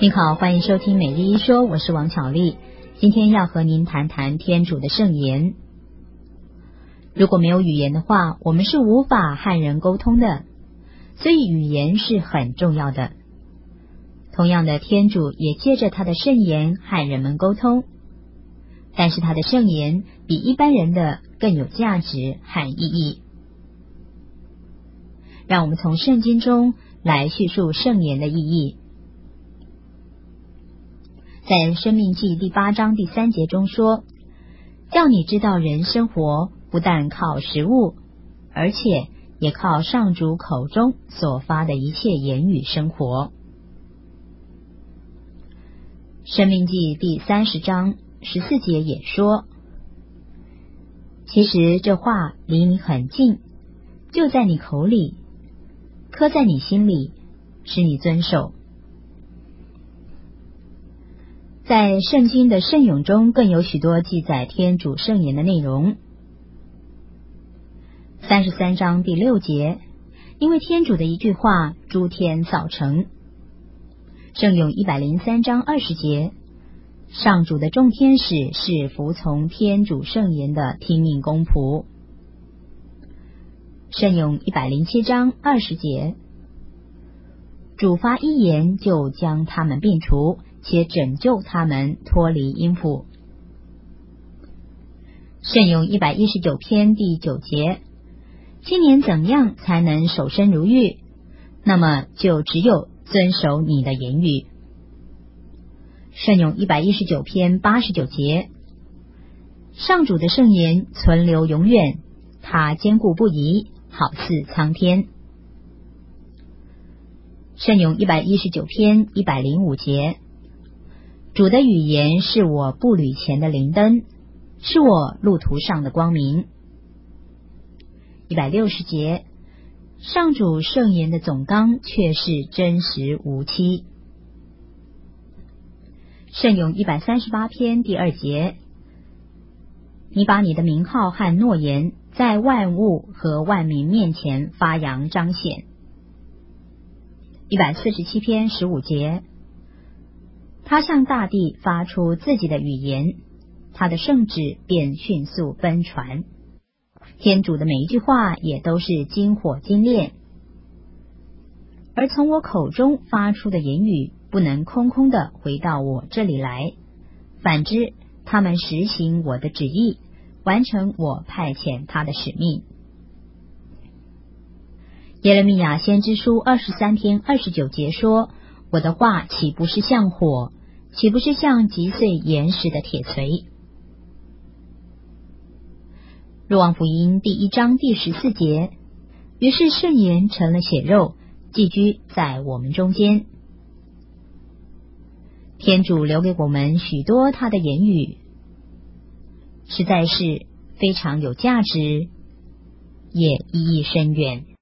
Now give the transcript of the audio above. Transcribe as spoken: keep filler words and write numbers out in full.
您好，欢迎收听每日一说，我是王巧丽。今天要和您谈谈天主的圣言。如果没有语言的话，我们是无法和人沟通的，所以语言是很重要的。同样的，天主也借着他的圣言和人们沟通，但是他的圣言比一般人的更有价值和意义。让我们从圣经中来叙述圣言的意义。在申命记第八章第三节中说，叫你知道人生活不但靠食物，而且也靠上主口中所发的一切言语生活。申命记第三十章十四节也说，其实这话离你很近，就在你口里，刻在你心里，使你遵守。在圣经的圣咏中更有许多记载天主圣言的内容。三十三章第六节，因为天主的一句话，诸天造成。圣咏一百零三章二十节，上主的众天使是服从天主圣言的听命公仆。圣咏一百零七章二十节，主发一言就将他们并除，且拯救他们脱离阴府。圣咏一百一十九篇第九节，青年怎样才能守身如玉？那么就只有遵守你的言语。圣咏一百一十九篇八十九节，上主的圣言存留永远，他坚固不移，好似苍天。圣咏一百一十九篇一百零五节，主的语言是我步履前的灵灯，是我路途上的光明。一百六十节，上主圣言的总纲却是真实无欺。圣咏一百三十八篇第二节，你把你的名号和诺言在万物和万民面前发扬彰显。一百四十七篇十五节，他向大地发出自己的语言，他的圣旨便迅速奔传。天主的每一句话也都是金火精炼，而从我口中发出的言语不能空空的回到我这里来，反之，他们实行我的旨意，完成我派遣他的使命。耶勒米亚先知书二十三篇二十九节说，我的话岂不是像火，岂不是像击碎岩石的铁锤？若望福音第一章第十四节，于是圣言成了血肉，寄居在我们中间。天主留给我们许多他的言语，实在是非常有价值，也意义深远。